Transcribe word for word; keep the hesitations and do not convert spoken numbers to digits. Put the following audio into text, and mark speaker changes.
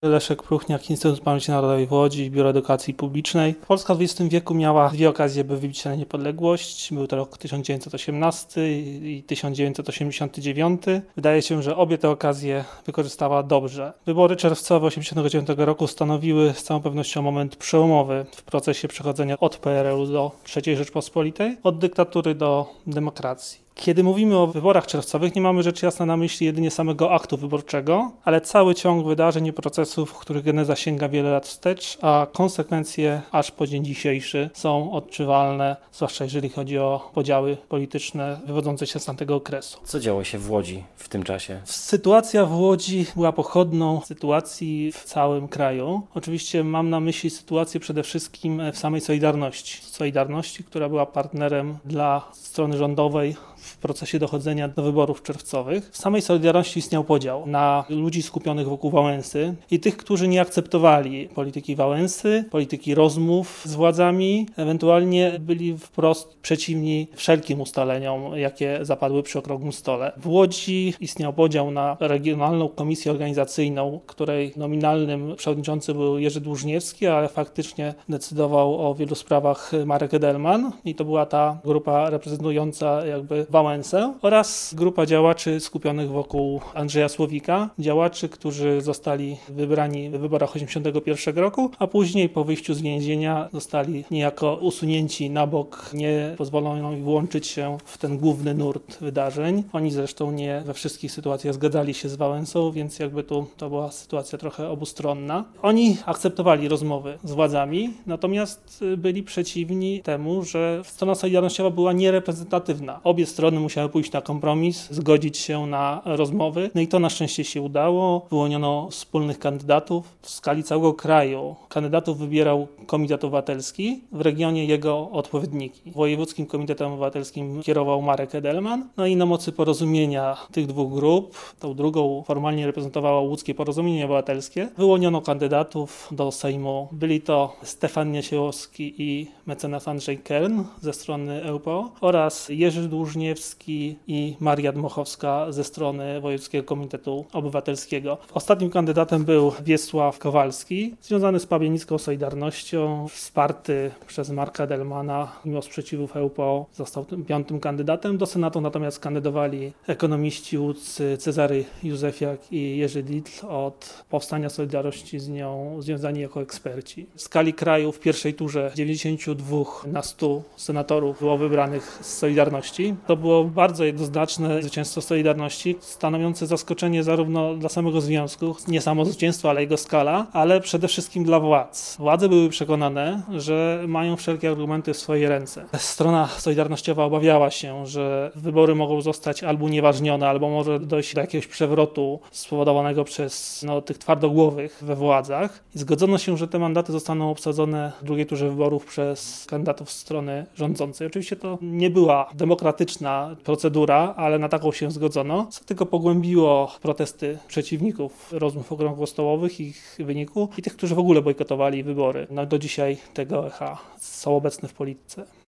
Speaker 1: Leszek Pruchniak, Instytut Pamięci Narodowej w Łodzi, Biuro Edukacji Publicznej. Polska w dwudziestym wieku miała dwie okazje, by wybić się na niepodległość. Był to rok tysiąc dziewięćset osiemnasty i tysiąc dziewięćset osiemdziesiąty dziewiąty. Wydaje się, że obie te okazje wykorzystała dobrze. Wybory czerwcowe osiemdziesiątego dziewiątego roku stanowiły z całą pewnością moment przełomowy w procesie przechodzenia od P R L u do trzeciej Rzeczpospolitej, od dyktatury do demokracji. Kiedy mówimy o wyborach czerwcowych, nie mamy rzecz jasna na myśli jedynie samego aktu wyborczego, ale cały ciąg wydarzeń i procesów, których geneza sięga wiele lat wstecz, a konsekwencje aż po dzień dzisiejszy są odczuwalne, zwłaszcza jeżeli chodzi o podziały polityczne wywodzące się z tamtego okresu.
Speaker 2: Co działo się w Łodzi w tym czasie?
Speaker 1: Sytuacja w Łodzi była pochodną sytuacji w całym kraju. Oczywiście mam na myśli sytuację przede wszystkim w samej Solidarności. Solidarności, która była partnerem dla strony rządowej w procesie dochodzenia do wyborów czerwcowych. W samej Solidarności istniał podział na ludzi skupionych wokół Wałęsy i tych, którzy nie akceptowali polityki Wałęsy, polityki rozmów z władzami, ewentualnie byli wprost przeciwni wszelkim ustaleniom, jakie zapadły przy okrągłym stole. W Łodzi istniał podział na Regionalną Komisję Organizacyjną, której nominalnym przewodniczącym był Jerzy Dłużniewski, ale faktycznie decydował o wielu sprawach Marek Edelman i to była ta grupa reprezentująca jakby Wałęsę, oraz grupa działaczy skupionych wokół Andrzeja Słowika, działaczy, którzy zostali wybrani w wyborach osiemdziesiątego pierwszego roku, a później po wyjściu z więzienia zostali niejako usunięci na bok, nie pozwolono im włączyć się w ten główny nurt wydarzeń. Oni zresztą nie we wszystkich sytuacjach zgadzali się z Wałęsą, więc jakby tu to była sytuacja trochę obustronna. Oni akceptowali rozmowy z władzami, natomiast byli przeciwni temu, że strona solidarnościowa była niereprezentatywna. Obie strony musiały pójść na kompromis, zgodzić się na rozmowy. No i to na szczęście się udało. Wyłoniono wspólnych kandydatów. W skali całego kraju kandydatów wybierał Komitet Obywatelski, w regionie jego odpowiedniki. Wojewódzkim Komitetem Obywatelskim kierował Marek Edelman. No i na mocy porozumienia tych dwóch grup, tą drugą formalnie reprezentowało Łódzkie Porozumienie Obywatelskie, wyłoniono kandydatów do Sejmu. Byli to Stefan Niesiełowski i mecenas Andrzej Kern ze strony E U P O oraz Jerzy Dłużniewski i Maria Dmochowska ze strony Wojewódzkiego Komitetu Obywatelskiego. Ostatnim kandydatem był Wiesław Kowalski, związany z Pabianicką Solidarnością, wsparty przez Marka Edelmana, mimo sprzeciwów E U P O został tym piątym kandydatem. Do Senatu natomiast kandydowali ekonomiści łódzcy Cezary Józefiak i Jerzy Ditl, od powstania Solidarności z nią związani jako eksperci. W skali kraju w pierwszej turze dziewięćdziesięciu dwóch na stu senatorów było wybranych z Solidarności. To było bardzo jednoznaczne zwycięstwo Solidarności, stanowiące zaskoczenie zarówno dla samego związku, nie samo zwycięstwo, ale jego skala, ale przede wszystkim dla władz. Władze były przekonane, że mają wszelkie argumenty w swojej ręce. Strona solidarnościowa obawiała się, że wybory mogą zostać albo unieważnione, albo może dojść do jakiegoś przewrotu spowodowanego przez no, tych twardogłowych we władzach. I zgodzono się, że te mandaty zostaną obsadzone w drugiej turze wyborów przez kandydatów strony rządzącej. Oczywiście to nie była demokratyczna procedura, ale na taką się zgodzono, co tylko pogłębiło protesty przeciwników rozmów okrągłostołowych, ich wyniku i tych, którzy w ogóle bojkotowali wybory. No do dzisiaj tego echa są obecne w polityce.